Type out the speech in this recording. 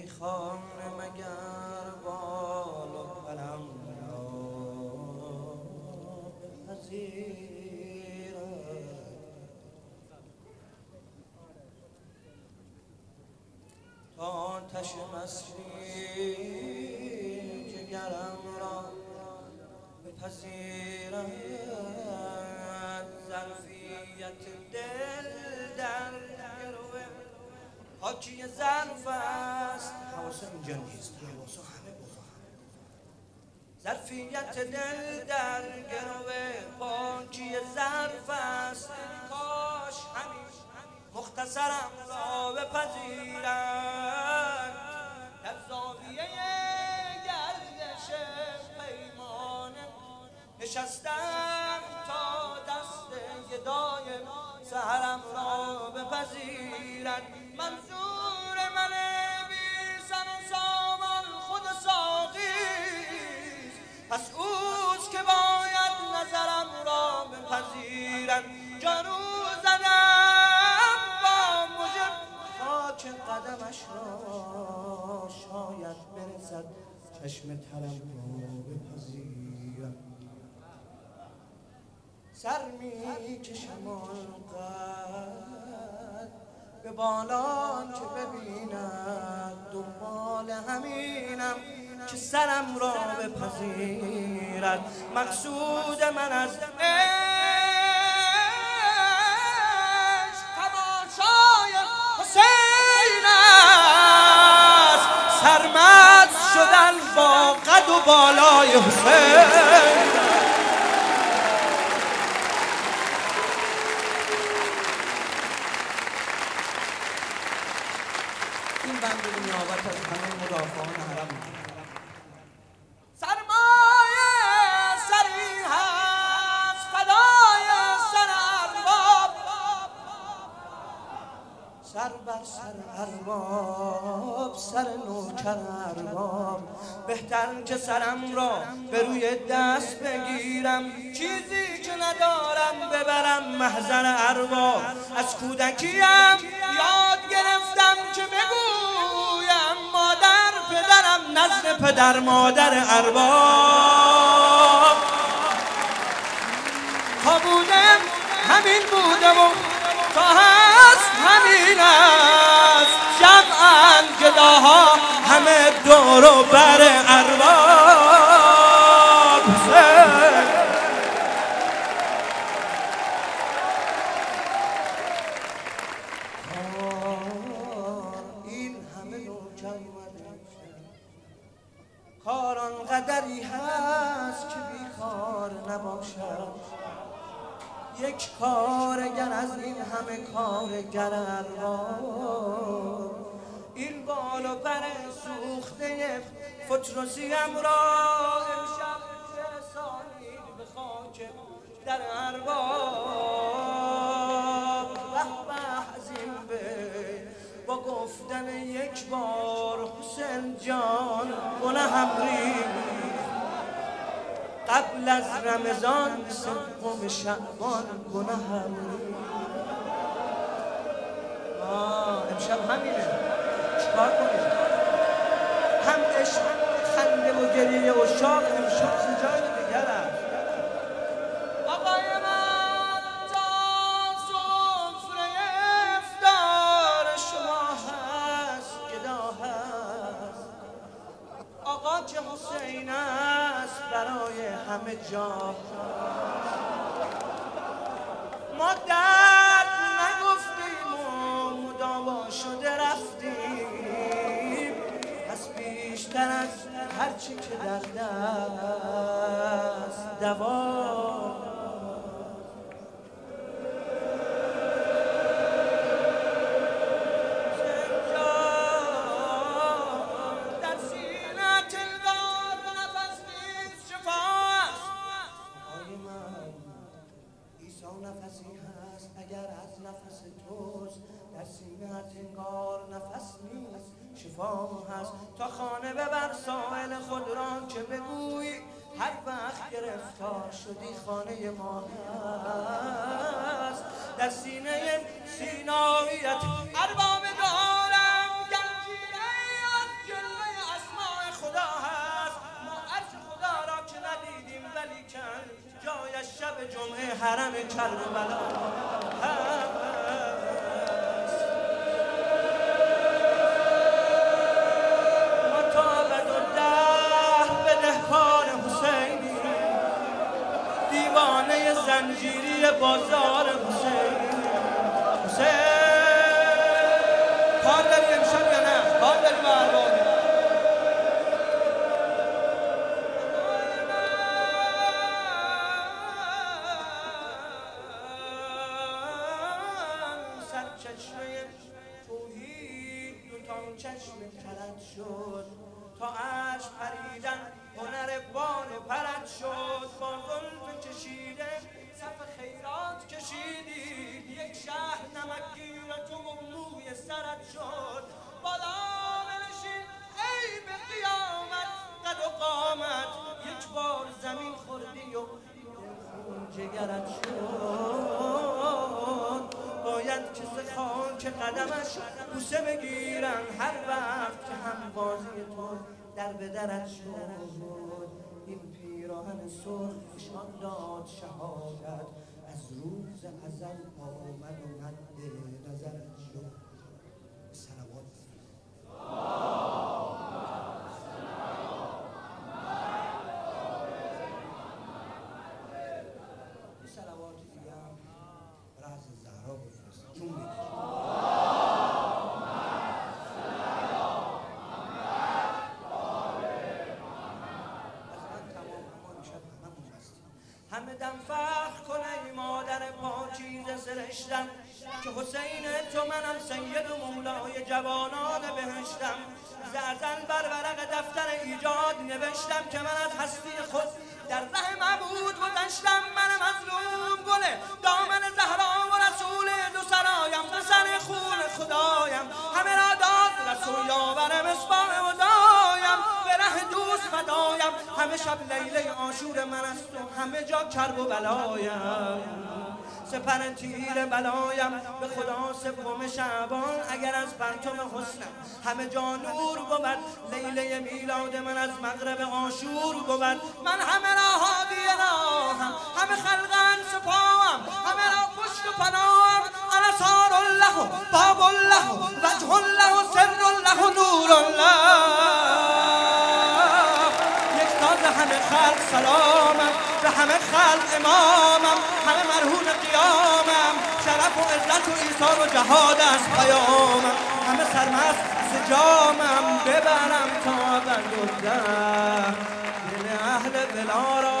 خانه مگر بال و پرم را بپذیرد تا آتش مستی جگرم را بپذیرد ظرفیت دل در گروه حاکی ظرف است حواسم اینجا نیست حواسا همه بزن ظرفیت دل در گروه حاکی ظرف است کاش همیشه مختصرم را بپذیرد در زاویه گردش پیمانه نشستم تا دست گدای سحرم را بپذیرد منظور من بی سر و سامان خود ساقیست پس اوست که باید نظرم را بپذیرد جارو زدم با مژه خاک قدمش را شاید برسد چشم ترم را بپذیرد سر می کشم آنقدر به بالا که ببیند دنبال همینم که سرم را بپذیرد مقصود من از عشق تماشای حسین است سرمست شدن با قد و بالای حسین این بند به نیابت از همه مدافعان حرم سرمایه سری هست فدای سر ارباب سر بر سر ارباب سر نوکر ارباب بهتر که سرم را به روی دست بگیرم چیزی که ندارم ببرم محضر ارباب از کودکیم یاد گرفتم که بگویم مادر پدرم نزد پدر مادر ارباب تا بودم همین بودم و تا هست همین است جمعاً گداها همه دور و بر ارباب این همه نوکر کار آنقدری هست که بیکار نباشد یک کارگر از این همه کارگر ارباب این بال و پر سوخته فتروسیم را امشب رسانید به خاک در ارباب به از این به با گفتن یک بار حسین جان گناهم ریخت قبل از رمضان سوم شعبان گناهم امشب همینه چیکار کنیم هم عشق خنده و گریه و شاق امشب جای دیگر است آقای من تا سفره افطار شما هست گدا هست آقا که حسین است برای همه جا ما درد نگفتیم و مداوا شده رفتیم پس بیشتر از هرچی که در دست دوا نفسی هست اگر از نفس توست در سینه‌ات انگار نفس نیست شفا هست تا خانه ببر سائل خود را که بگویی هر وقت گرفتار شدی خانه ما هست در سینه سیناییت ارباب دارم گنجینه جمعه حرم کربلا مطابد و ده به دهکار حسینی دیوانه زنجیری بازار حسینی کار داری امشب یا نه؟ کار داری با اربابی سرچشمه توحید دوتا چشم کلت شد تا عشق پریدن هنر بان پرد شد با زلف کشیده صف خیرات کشیدی یک شهر نمکگیر تو موی سرت شد بالا بنشین ای به قیامت قد و قامت یک بار زمین خوردی و خون جگرت شد باید که ز خاک قدمش بوسه بگیرن هر وقت که همبازی تو در به درت شد این پیراهن سرخ نشان داد شهادت از روز ازل آمد و مد نظرت شد صلوات صلوات دیگه هم برای حضرت زهرا بفرست جون بگیر همه دم فخر کنه ای مادر پاکیزه سرشتم که حسین تو منم سید و مولای جوانان بهشتم ز ازل بر ورق دفتر ایجاد نوشتم که من از هستی خود در ره معبود گذشتم من مظلوم گل دامن زهرا و رسول دو سرایم پسر خون خدایم همه را داد رسول یاور مصباح ودایم به ره دوست فدایم همه شب لیله عاشور من است و همه جا کرب و بلایم سپر تیر بلایم به خدا سوم شعبان اگر از پرتم حسنم همه جا نور بود لیله میلاد من از مغرب عاشور بود من همه را هادی راهم همه خلقان سپاهم همه را پشت و پناهم انصار الله باب الله وجه الله سر الله نور الله یک تازه همه خلق سلامم به همه خلق امامم همه مرهون قیامم شرف و عزت و ایثار و جهاد از پیامم همه سرمست ز جامم ببرم تا ابد دل اهل ولا را